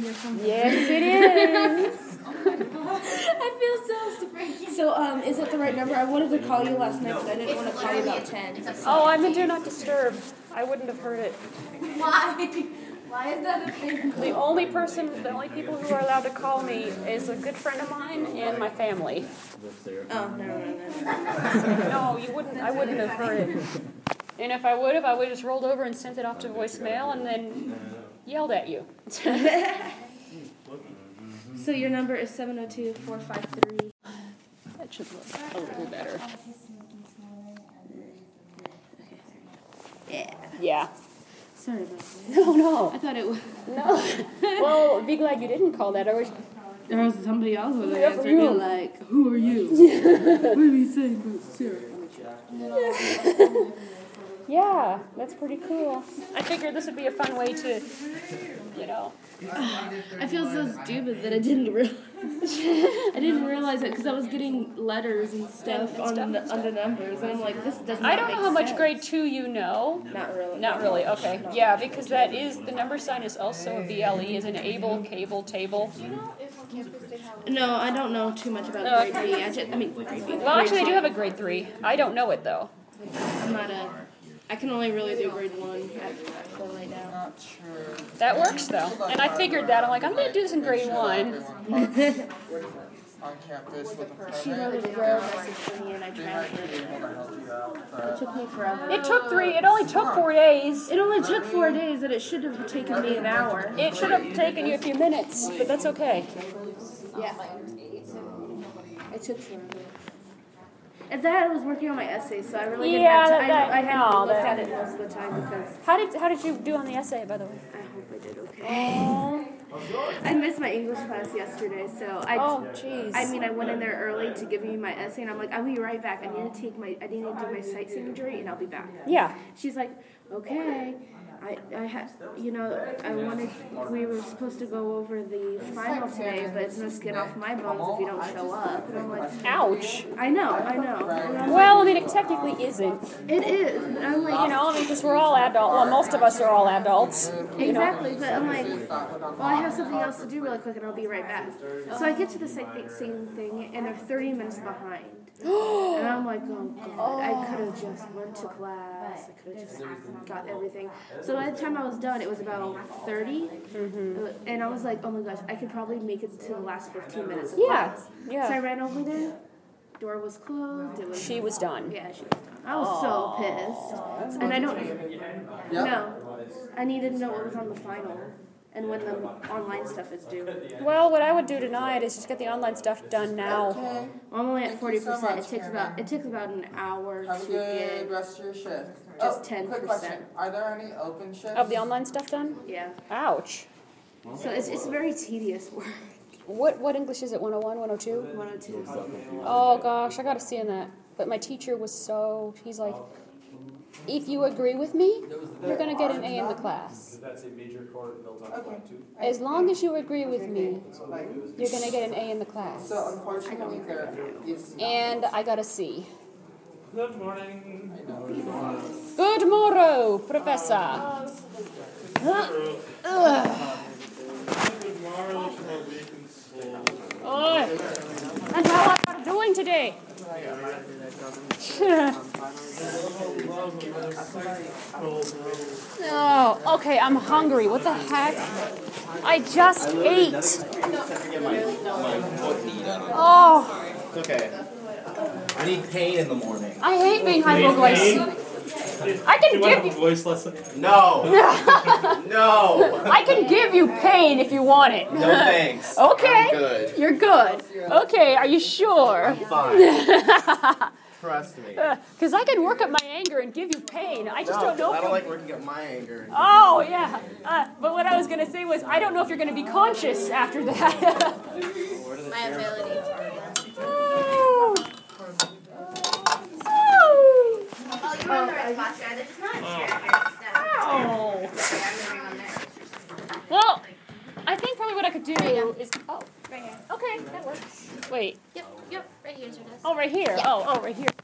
or something. Yes, it is. I feel so stupid. So, is it the right number? I wanted to call you last night, but I didn't want to call you about 10. Oh, I'm in Do Not Disturb. I wouldn't have heard it. Why? Why is that a thing? The only people who are allowed to call me is a good friend of mine and my family. Oh, no. No, you wouldn't. I wouldn't have heard it. And if I would have just rolled over and sent it off to voicemail and then yelled at you. So your number is 702-453. That should look a little better. Yeah. Sorry about that. No. I thought it was... No. Well, be glad you didn't call that. There was somebody else who was Yeah, for answering you. like, who are you? What are you saying about Sarah? Yeah, that's pretty cool. I figured this would be a fun way to, I feel so stupid that I didn't realize it because I was getting letters and stuff on the numbers, and I'm like, this doesn't. I don't know how much sense. grade 2 you know. Not really. Not really. Okay. Yeah, because that is the number sign is also a BLE, is an able cable table. Do you know if on campus they have? No, I don't know too much about grade B. Grade B. Well, actually, they do have a grade 3. I don't know it though. I can only really do grade 1 for right now. Not sure. That works though, and I figured that. I'm like, I'm gonna do this in grade 1. On campus with a friend. She wrote a braille message for me and I transferred it. It took me forever. It took 3. It only took 4 days. It only took 4 days, and it should have taken me an hour. It should have taken you a few minutes, but that's okay. Yeah. It took forever. And then I was working on my essay, so I really didn't have time. I hadn't looked at it most of the time because... How did you do on the essay, by the way? I hope I did okay. I missed my English class yesterday, so I went in there early to give you my essay, and I'm like, I'll be right back. I need to do my sightseeing jury, and I'll be back. Yeah. She's like, okay. We were supposed to go over the final today, but it's no skin off my bones if you don't show up. And I'm like, ouch. I know. Well, I mean, it technically isn't. It is. I'm like, because we're all adults. Well, most of us are all adults. Exactly, but I'm like, well, I have something else to do really quick, and I'll be right back. So I get to the same thing, and they're 30 minutes behind. And I'm like, oh God, I could have just went to class. I could have just got everything. So by the time I was done, it was about 30. And I was like, oh my gosh, I could probably make it to the last 15 minutes of class. Yeah. So I ran over there. Door was closed. She was done. Yeah, she was done. I was so pissed. And I don't... No. I needed to know what was on the final. And when the online stuff is due. Well, what I would do tonight is just get the online stuff done now. Okay. Well, I'm only at 40%. So much, It takes about an hour Have a to good get rest of your shift. just 10%. Quick question. Are there any open shifts? Of the online stuff done? Yeah. Ouch. So it's very tedious work. What English is it? 101, 102? 102. Oh gosh, I got a C in that. But my teacher was he's like, if you agree with me, you're going to get an A in the class. As long as you agree with me, you're going to get an A in the class. So unfortunately there is not. And I got a C. Good morning. Good morrow, Professor. And how are you doing today? Oh, okay, I'm hungry. What the heck? I just ate. Oh. It's okay. I need pain in the morning. I hate being hypoglycemic. I can give you voice lesson. No. No. I can give you pain if you want it. No thanks. Okay. I'm good. You're good. Okay, are you sure? I'm fine. Trust me. Because I can work up my anger and give you pain. I just don't know. I don't like working up my anger. Oh, yeah. But what I was going to say was, I don't know if you're going to be conscious after that. My ability. Oh. You're in the right spot, guys. It's not Well, I think probably what I could do is... Oh, right here. okay, that works. Wait. Yep. Right here's your desk. Oh, right here. Yeah. Oh, right here.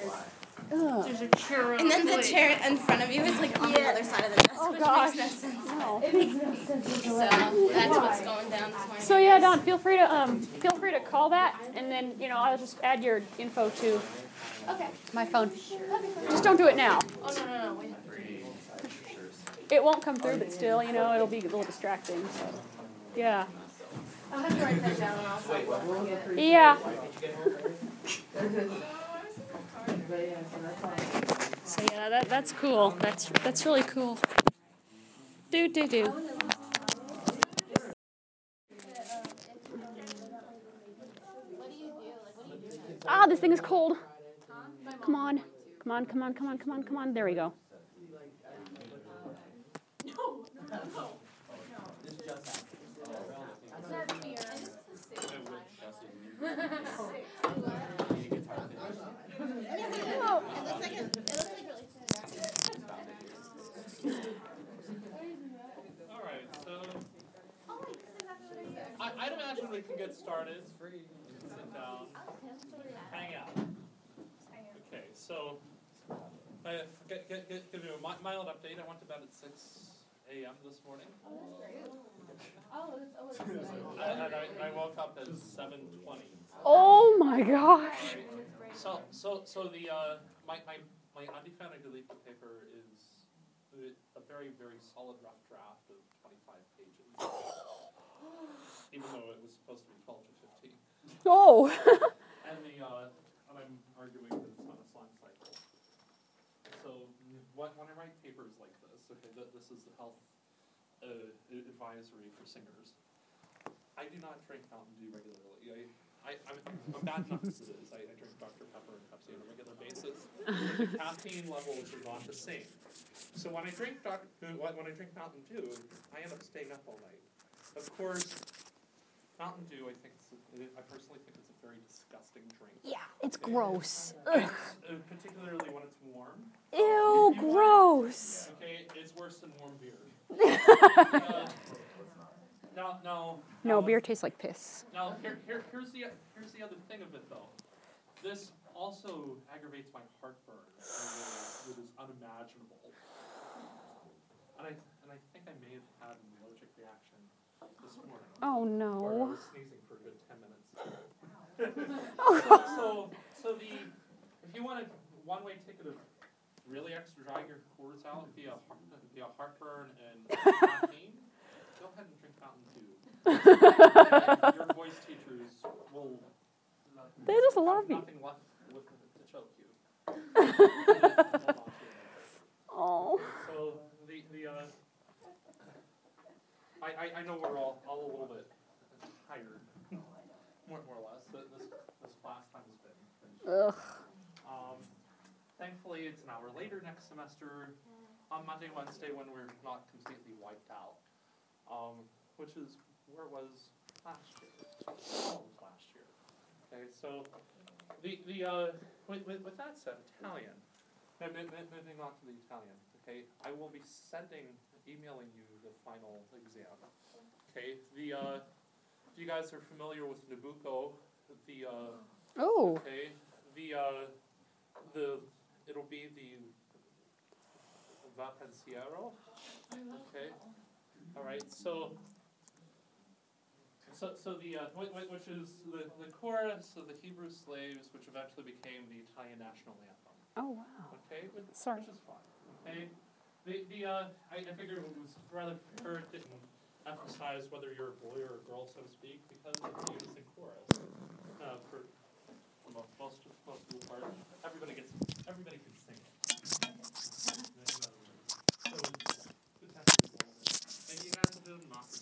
There's a chair. And then the chair in front of you is like on the other side of the desk, Oh, which gosh. makes no sense. know. It makes no sense. So that's what's going down this morning. So yeah, Don, feel free to call that, and then I'll just add your info to my phone. Just don't do it now. Oh no, wait. It won't come through, but still, it'll be a little distracting. So yeah. I'll have to write that down also. Yeah. So yeah, that's cool. That's really cool. Do. Ah, this thing is cold. Come on. There we go. Alright, so I'd imagine we can get started. Sit down. Hang out. Okay, so give you a mild update. I went to bed at 6 a.m. this morning. And I woke up at 7:20. Oh my gosh. So the my undefended Gallica paper is a very, very solid rough draft of 25 pages. Even though it was supposed to be 12 to 15. Oh. And I'm arguing that it's not a song cycle. So when I write papers like this, okay, this is the health advisory for singers. I do not drink Mountain Dew regularly. I'm bad enough as it is. I drink Dr. Pepper and Pepsi on a regular basis. The caffeine levels are not the same. So when I drink Mountain Dew, I end up staying up all night. Of course, Mountain Dew, I personally think it's a very disgusting drink. Yeah, it's gross. Particularly when it's warm. Ew, gross. Okay, it's worse than warm beer. No, beer tastes like piss. Now, here's the other thing of it, though. This also aggravates my heartburn in a way that is unimaginable. And I think I may have had an allergic reaction this morning. Oh Or I no. was sneezing for a good 10 minutes. So if you want a one-way ticket of really extra drying your pores out via heartburn and caffeine, go ahead and drink Mountain Dew. Your voice teachers will. They just love you. Nothing left to choke you. Oh. So I know we're all a little bit tired, more or less. This class time has been. Ugh. Thankfully, it's an hour later next semester, on Monday, Wednesday, when we're not completely wiped out, which is where it was last year. Almost last year. Okay, so with that said, Italian. Moving on to the Italian. Okay, I will be emailing you the final exam. Okay, if you guys are familiar with Nabucco, okay, it'll be the Va Pensiero. Okay, all right. So which is the chorus of the Hebrew slaves, which eventually became the Italian national anthem. Oh wow. Okay, Sorry. which is fun. Okay, I figured it was rather preferred to emphasize whether you're a boy or a girl, so to speak, because it's a unison chorus. For most of the part, everybody can sing it. Maybe you guys will do an opera.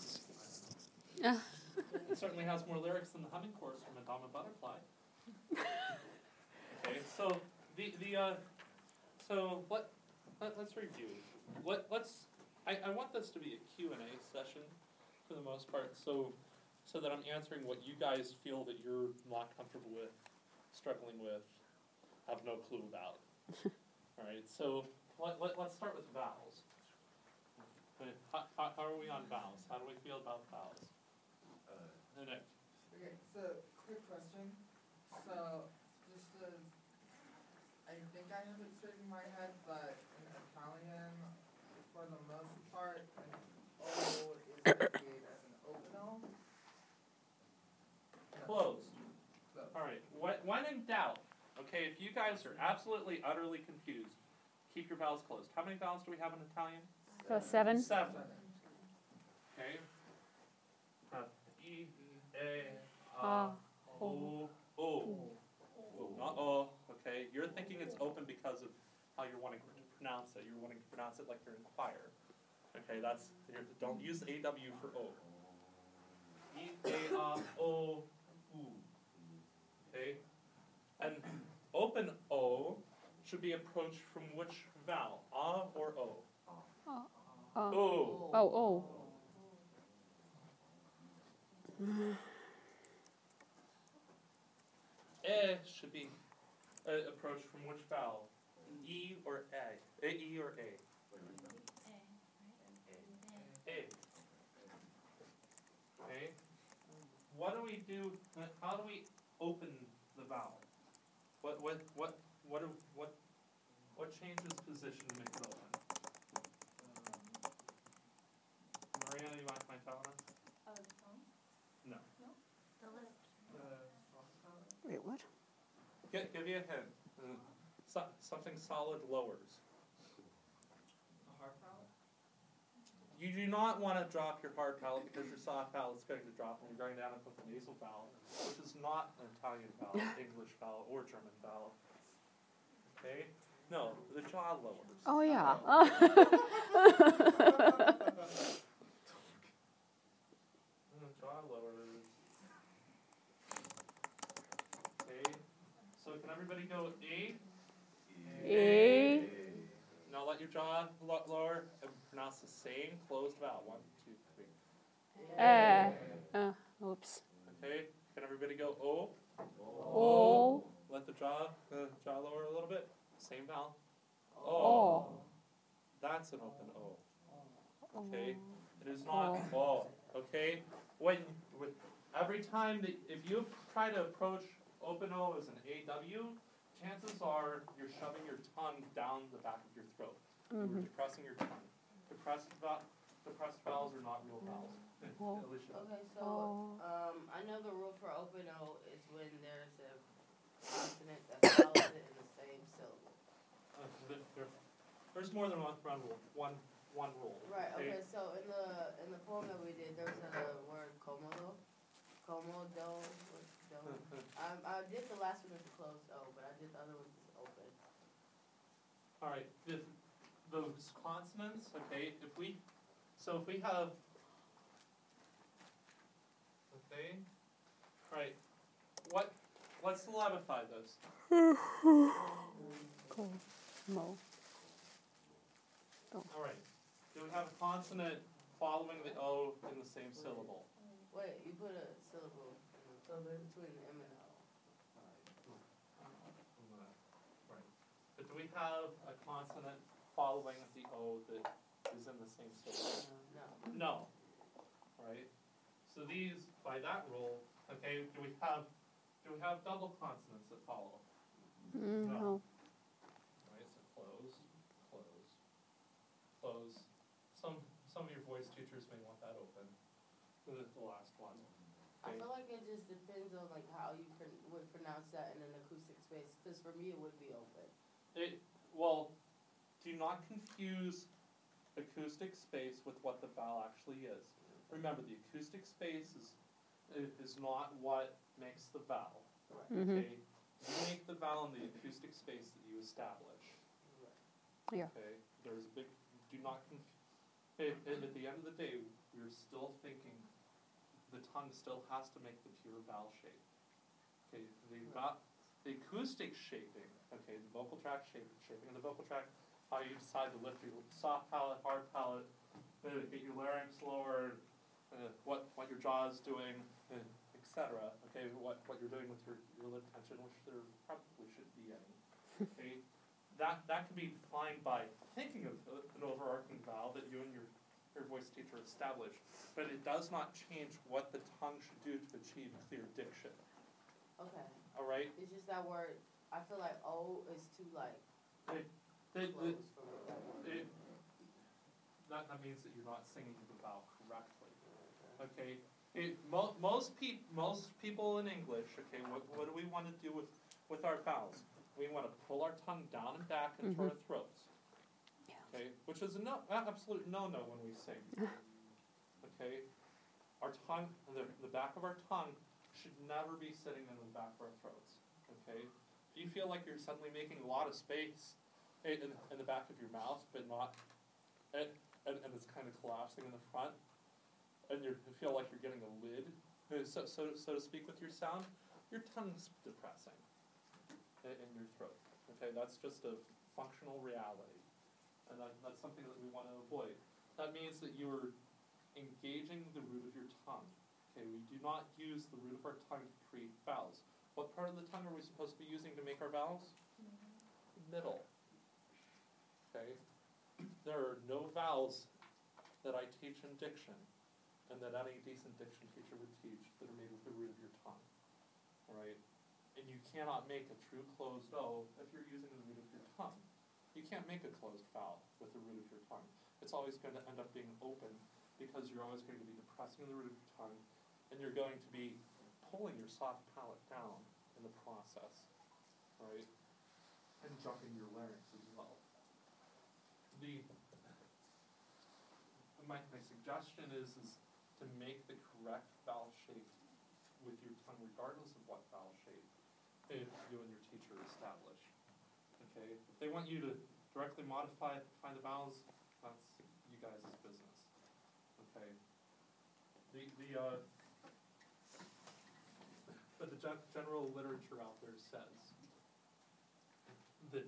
It certainly has more lyrics than the humming chorus from Madonna Butterfly. Okay, so let's review. I want this to be a Q&A session for the most part, so that I'm answering what you guys feel that you're not comfortable with, struggling with, have no clue about. All right, so let's start with vowels. How are we on vowels? How do we feel about vowels? Nick. Okay, so quick question. So just as I think I have it straight in my head, but in Italian, for the most part, in guys are absolutely, utterly confused, keep your vowels closed. How many vowels do we have in Italian? 7. 7. Okay. E, A, O, O. Not O. Okay. You're thinking it's open because of how you're wanting to pronounce it. You're wanting to pronounce it like you're in choir. Okay. Don't use AW for O. E, A, O, U. Okay. And open O should be approached from which vowel? A or O? O. Oh. E should be approached from which vowel? E or A? E or A? A. Okay. What do we do? How do we open the vowel? What changes position to make it open? Mariana, you want to find out on us? The phone? No. The lip. Wait, what? Give you a hint. Something solid lowers. A hard palate? You do not want to drop your hard palate because your soft palate is going to drop and you're going to end up with a nasal vowel, which is not an Italian vowel, English vowel, or German vowel. Okay? No, the jaw lowers. Oh, yeah. The jaw lowers. Okay. So can everybody go A? A. Now let your jaw lower and pronounce the same closed vowel. 1, 2, 3. Oops. Okay. Can everybody go O? O. Let the jaw lower a little bit. Same vowel. O. O. That's an open O. Okay. It is not O. Okay. Every time that if you try to approach open O as an AW, chances are you're shoving your tongue down the back of your throat. You're depressing your tongue. Depressed vowels are not real vowels. Alicia. Okay, so I know the rule for open O is when there's a consonant that follows it in the same syllable. There's more than one rule. One rule. Right. Okay. So in the poem that we did, there's a word komodo. Komodo. I did the last one as a closed O, but I did the other ones as open. All right. Those consonants. Okay. If we have. Okay. All right. Let's syllabify those. Mo. All right. Do we have a consonant following the O in the same syllable? Wait, you put a syllable between the M and O. Right. But do we have a consonant following the O that is in the same syllable? No. No. Right. So these, by that rule, okay, do we have double consonants that follow? No. Right, so close. Some of your voice teachers may want that open. The last one. I feel like it just depends on like how you would pronounce that in an acoustic space. Because for me, it would be open. Well, do not confuse acoustic space with what the vowel actually is. Remember, the acoustic space is not what makes the vowel. Right. Okay, you make the vowel in the acoustic space that you establish. Yeah. Okay, there's a big. Do not. At the end of the day, we're still thinking. The tongue still has to make the pure vowel shape. Okay, the acoustic shaping. Okay, the vocal tract shaping of the vocal tract. How you decide to lift your soft palate, hard palate, get your larynx lowered, what your jaw is doing, etc. Okay, what you're doing with your lip tension, which there probably shouldn't be any. Okay, that can be defined by thinking of an overarching vowel that you and your voice teacher established, but it does not change what the tongue should do to achieve clear diction. Okay. All right. It's just that word. I feel like O is too like close for me. That means that you're not singing the vowel correctly. Okay. Most people in English. Okay. What do we want to do with our vowels? we want to pull our tongue down and back into our throats. Okay, which is an absolute no-no when we sing. Okay, our tongue, the back of our tongue should never be sitting in the back of our throats. Okay, if you feel like you're suddenly making a lot of space in the back of your mouth, but not, and it's kind of collapsing in the front, and you feel like you're getting a lid, so to speak, with your sound, your tongue's depressing in your throat. Okay, that's just a functional reality. And that's something that we want to avoid. That means that you're engaging the root of your tongue. Okay, we do not use the root of our tongue to create vowels. What part of the tongue are we supposed to be using to make our vowels? Middle. Okay, there are no vowels that I teach in diction, and that any decent diction teacher would teach, that are made with the root of your tongue. All right, and you cannot make a true closed O if you're using the root of your tongue. You can't make a closed vowel with the root of your tongue. It's always going to end up being open because you're always going to be depressing the root of your tongue, and you're going to be pulling your soft palate down in the process, right? And jumping your larynx as well. My suggestion is to make the correct vowel shape with your tongue, regardless of what vowel shape you and your teacher establish. Okay, if they want you to directly find the vowels, that's you guys' business. Okay. But the general literature out there says that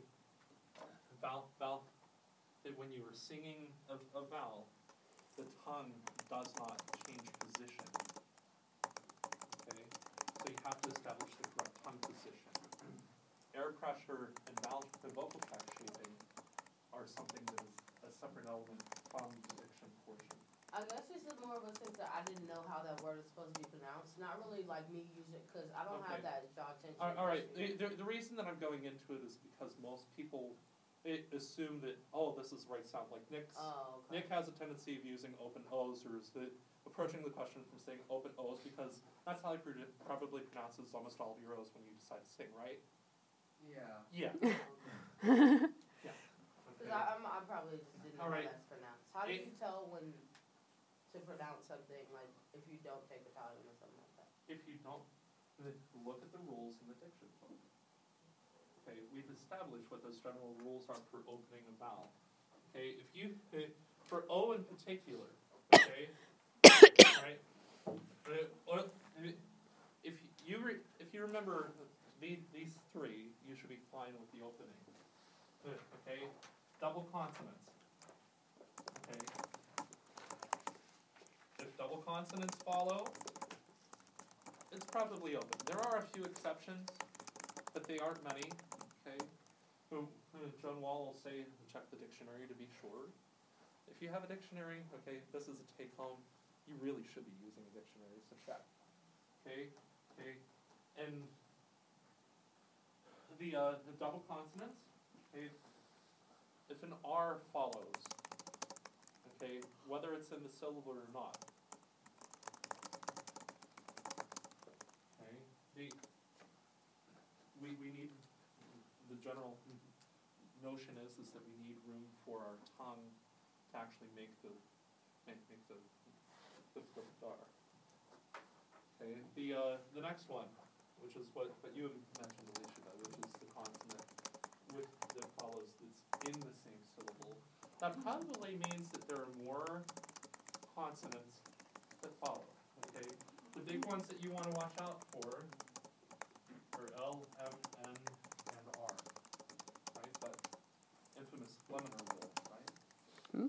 that when you are singing a vowel, the tongue does not change position. Okay, so you have to establish the correct tongue position. Air pressure and vocal tract shaping are something that is a separate element from the diction portion. I guess this is more of a sense that I didn't know how that word is supposed to be pronounced. Not really like me using it, because I don't have that jaw tension. All right, the reason that I'm going into it is because most people assume that, oh, this is right sound. Like Nick has a tendency of using open O's, or approaching the question from saying open O's, because that's how he probably pronounces almost all of your O's when you decide to sing, right? Yeah. Yeah. Yeah. Because I probably just didn't know how that's pronounced. How do you tell when to pronounce something, like if you don't take Italian or something like that? If you don't, look at the rules in the diction book. Okay, we've established what those general rules are for opening a vowel. Okay, for O in particular, okay, right? If you remember these three, you should be fine with the opening. Okay, double consonants. Okay, if double consonants follow, it's probably open. There are a few exceptions, but they aren't many. Okay, John Wall will say, check the dictionary to be sure. If you have a dictionary, okay, this is a take-home. You really should be using a dictionary, so check. Okay, and the double consonants. Okay, if an R follows, okay, whether it's in the syllable or not. Okay, we need, the general notion is that we need room for our tongue to actually make the R. Okay, the next one, which is what you mentioned, Alicia, which is the consonant that follows that's in the same syllable. That probably means that there are more consonants that follow. Okay, the big ones that you want to watch out for are L, M, N, and R. Right, that infamous Lemon rule, right?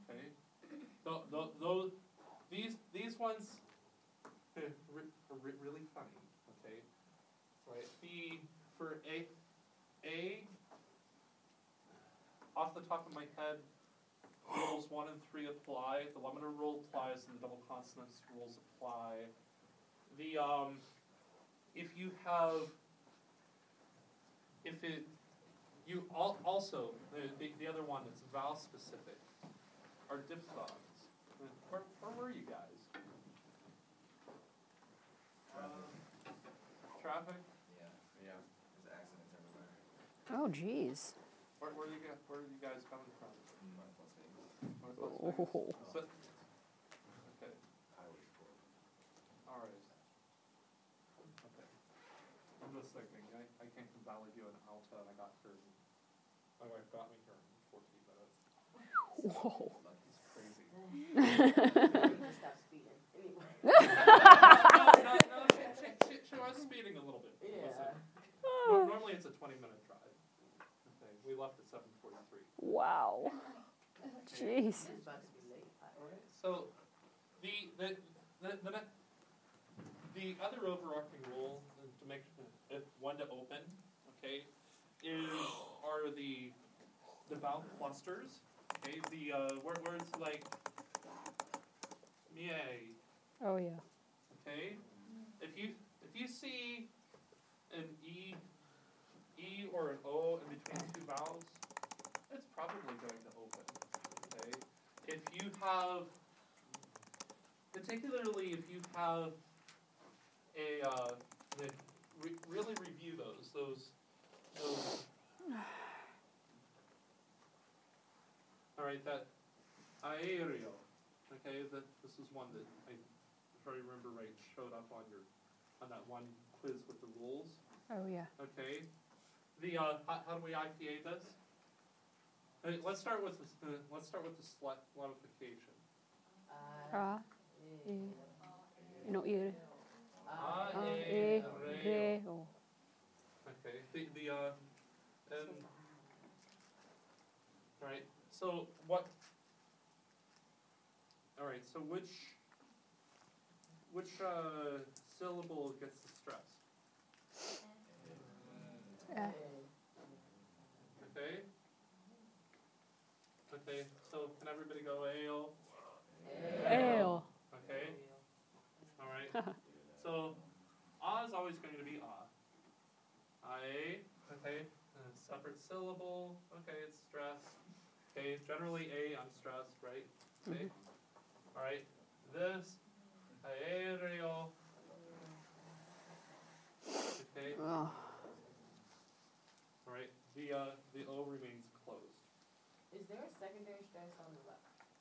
Okay, these ones are really funny. Okay, right. For A, off the top of my head, rules 1 and 3 apply. The Lemon rule applies, and the double consonants rules apply. Also the other one that's vowel specific are diphthongs. Where were you guys? Traffic? Yeah. There's accidents everywhere. Oh, jeez. Where are you guys coming from? Northwest Oh. Vegas. So, okay. All right. Okay. I'm just thinking. I came from Valley View and Alta, and I got here. My wife got me here in 14 minutes. Whoa. That's crazy. Just stop speeding. Anyway. No, she was speeding a little bit. Yeah. Normally it's a 20-minute drive. Okay, we left at 7:43. Wow. Jeez. It's about to be late. Alright, so the other overarching rule to make it one to open, okay, are the vowel clusters. Okay, the words like miei. Oh, yeah. Okay, if you see an e or an o in between two vowels, it's probably going to open. Okay, if you have, particularly if you have really review those. All right, that aereo. Okay, this is one that if I remember right, showed up on that one quiz with the rules. Oh, yeah. Okay, the how do we IPA this? Let's start with the slutification. No, ear. Aereo. Okay, right. So what? All right. So which syllable gets the stress? Okay. Okay. So can everybody go ale? Ale. Okay. All right. So ah is always going to be ah. Ae. Okay. Separate syllable. Okay, it's stress. Okay. Generally a unstressed, right? Okay. All right. This aereo. Okay. Oh. All right. The O remains closed. Is there a secondary stress on the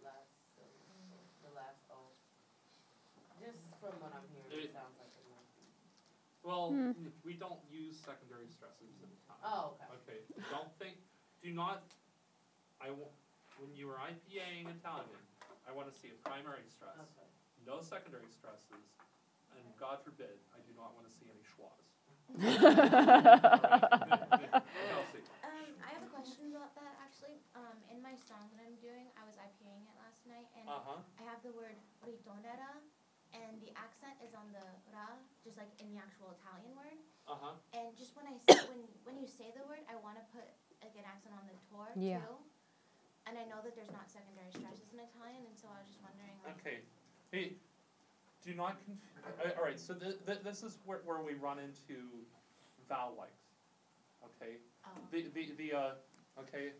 last O? Just from what I'm hearing, it sounds like it might be. Well, we don't use secondary stresses in time. Oh, okay. Okay. When you are IPAing Italian, I want to see a primary stress, Okay. no secondary stresses, and God forbid, I do not want to see any schwas. Kelsey. I have a question about that actually. In my song that I'm doing, I was IPAing it last night, and I have the word ritonera, and the accent is on the ra, just like in the actual Italian word. And just when I say, when you say the word, I want to put like an accent on the tor Yeah. too. And I know that there's not secondary stresses in Italian, and so I was just wondering. Like, Okay. Hey, do not all right, so this is where we run into vowel length. Okay. Okay.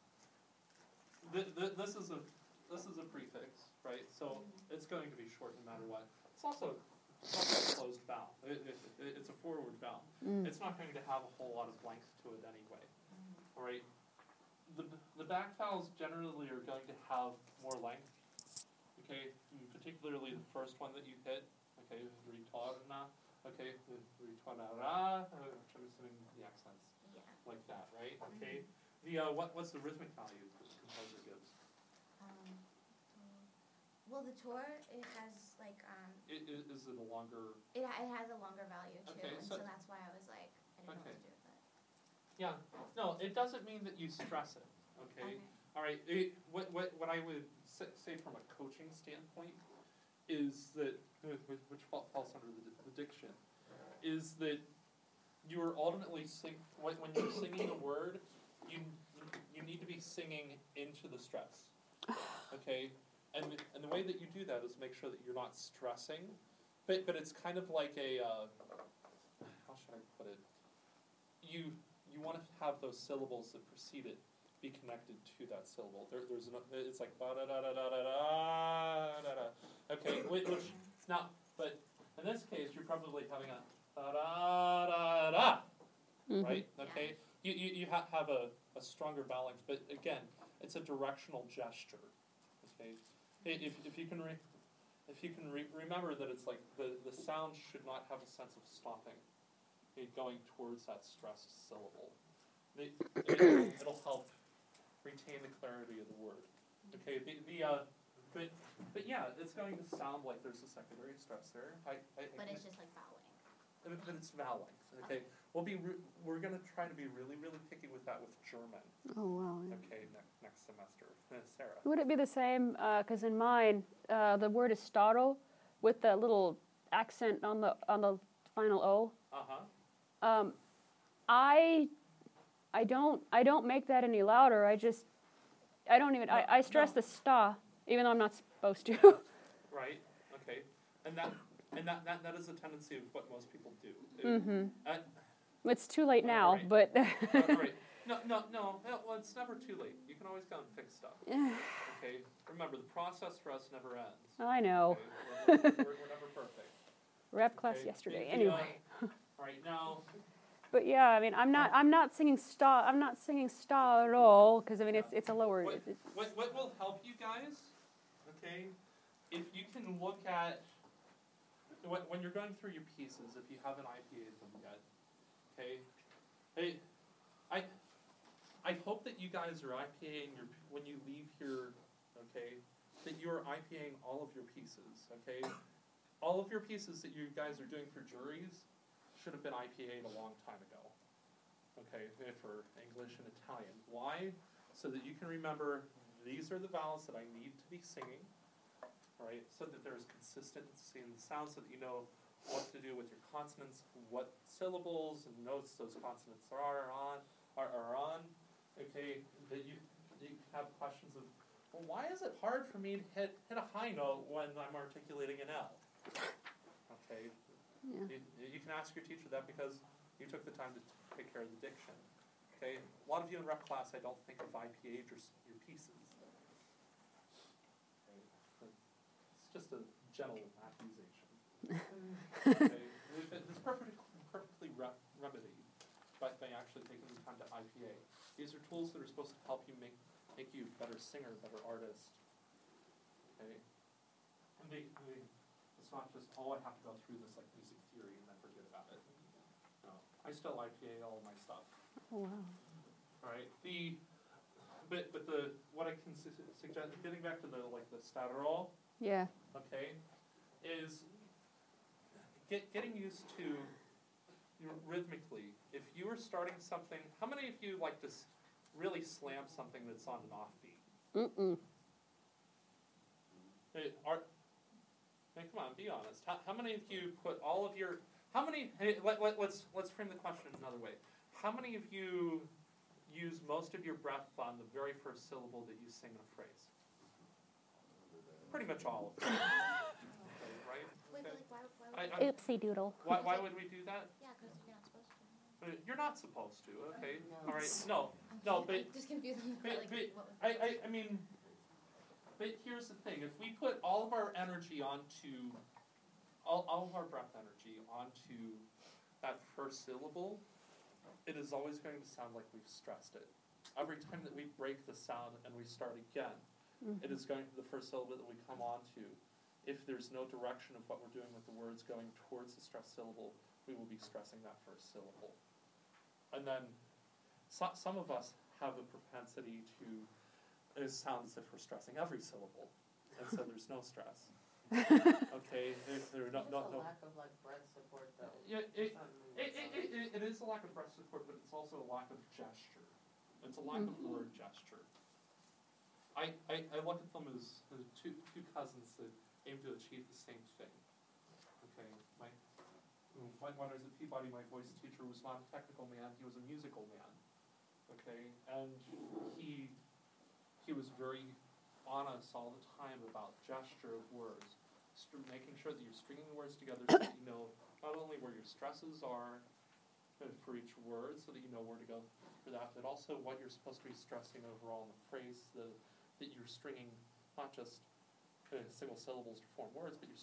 This is a prefix, right? So it's going to be short no matter what. It's also a closed vowel. It's a forward vowel. It's not going to have a whole lot of length to it anyway. All right. The back vowels generally are going to have more length. Okay, particularly the first one that you hit. Okay, ritorna. Okay, ritornara. I'm assuming the accents like that, right? Okay. What's the rhythmic value the composer gives? well, the tor, it has like Is it a longer? it has a longer value too, Okay, and so so that's why I was like, I didn't know what to do with it. Yeah. No, it doesn't mean that you stress it. Okay. All right. What I would say from a coaching standpoint is that, which falls under the diction, is that you are ultimately when you're singing a word, you need to be singing into the stress. Okay. And the way that you do that is make sure that you're not stressing, but it's kind of like a how should I put it? You want to have those syllables that precede it be connected to that syllable. It's like da da da da da da da da. Okay, which now, but in this case, you're probably having a da da da da, right? Okay, you have a stronger vowel length, but again, it's a directional gesture. Okay, if you can remember that it's like the sound should not have a sense of stopping, okay, going towards that stressed syllable. It'll help retain the clarity of the word. Okay, but yeah, it's going to sound like there's a secondary stress there. But it's just like vowel length. But it's vowel length. Okay, we're going to try to be really picky with that with German. Oh wow. Yeah. Okay, next semester, Sarah. Would it be the same? Because in mine, the word is staro, with the little accent on the final O. I don't make that any louder. I stress the sta, even though I'm not supposed to. Right. Okay. And that is a tendency of what most people do. It's too late now, right. but. Right. No. Well, it's never too late. You can always go and fix stuff. Okay. Remember, the process for us never ends. I know. Okay? We're never perfect. Rep class yesterday. Anyway. Right now. But yeah, I mean, I'm not singing sta. I'm not singing sta at all because I mean it's a lower. What will help you guys? Okay, if you can look at when you're going through your pieces, if you haven't IPA'd them yet. Okay, I hope that you guys are IPAing when you leave here. Okay, that you are IPAing all of your pieces. Okay, all of your pieces that you guys are doing for juries should have been IPA'd a long time ago. Okay, for English and Italian. Why? So that you can remember these are the vowels that I need to be singing, right? So that there's consistency in the sound, so that you know what to do with your consonants, what syllables and notes those consonants are on. Okay, that you have questions of, well, why is it hard for me to hit a high note when I'm articulating an L? Okay. Yeah. You can ask your teacher that because you took the time to take care of the diction. Okay, a lot of you in rep class, I don't think of IPA your pieces. Okay. It's just a gentle accusation. Okay, it's perfectly remedied by actually taking the time to IPA. These are tools that are supposed to help you make you a better singer, better artist. Okay, and it's not just, I have to go through this like music theory and then forget about it. No, I still IPA all my stuff. Oh, wow. All right. What I can suggest, getting back to the stutterall. Yeah. Okay, is getting used to rhythmically. If you are starting something, how many of you like to really slam something that's on an offbeat? Hey, come on, be honest. How many of you put all of your? How many? Hey, let's frame the question another way. How many of you use most of your breath on the very first syllable that you sing in a phrase? Pretty much all of them. Okay, right? Wait, why Oopsie doodle. Why would we do that? Yeah, because you're not supposed to. You're not supposed to. Okay. No. All right. No, but I'm just confused on the what was I mean, but here's the thing: if we put all of our energy onto all of our breath energy onto that first syllable, it is always going to sound like we've stressed it. Every time that we break the sound and we start again, it is going to the first syllable that we come onto. If there's no direction of what we're doing with the words going towards the stressed syllable, we will be stressing that first syllable. And then some of us have a propensity to sound as if we're stressing every syllable, and so there's no stress. Okay, there no. a lack of breath support though. Yeah, it is a lack of breath support, but it's also a lack of gesture. It's a lack of word gesture. I look at them as two cousins that aim to achieve the same thing. Okay, when I was at Peabody, my voice teacher was not a technical man; he was a musical man. Okay, and he was very on us all the time about gesture of words, making sure that you're stringing the words together so that you know not only where your stresses are for each word, so that you know where to go for that, but also what you're supposed to be stressing overall in the phrase, that you're stringing not just single syllables to form words, but you're